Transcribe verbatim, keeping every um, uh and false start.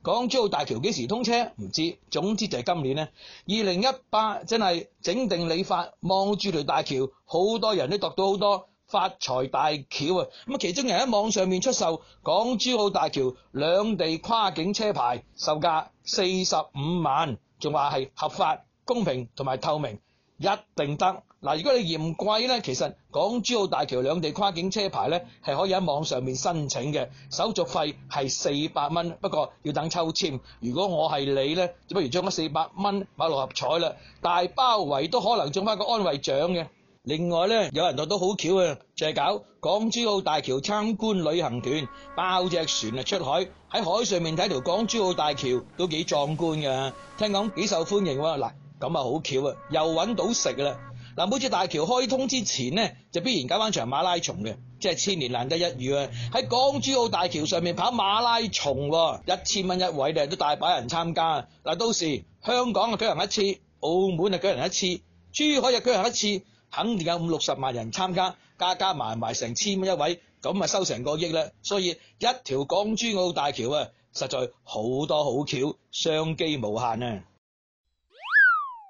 港珠澳大橋幾時通車唔知，總之就係今年呢。二零一八真係整定理髮，望住條大橋，好多人都度到好多發財大橋啊！咁啊，其中人喺網上面出售港珠澳大橋兩地跨境車牌，售價四十五萬，仲話係合法、公平同埋透明，一定得。嗱，如果你嫌貴咧，其實港珠澳大橋兩地跨境車牌咧係可以喺網上面申請嘅，手續費係四百蚊，不過要等抽籤。如果我係你咧，就不如將嗰四百蚊買六合彩啦，大包圍都可能中翻個安慰獎嘅。另外咧，有人度到好巧啊，就係搞港珠澳大橋參觀旅行團，包隻船啊出海，喺海上面睇條港珠澳大橋都幾壯觀㗎，聽講幾受歡迎喎。嗱，咁啊好巧啊，又揾到食啦。嗱，每次大橋開通之前呢，就必然搞翻場馬拉松嘅，即係千年難得一遇啊！喺港珠澳大橋上面跑馬拉松，一千蚊一位咧，都大把人參加。嗱，到時香港啊舉行一次，澳門啊舉行一次，珠海又舉行一次，肯定有五六十萬人參加，加加埋埋成千蚊一位，咁啊收成個億啦。所以一條港珠澳大橋啊，實在好多好橋，商機無限啊！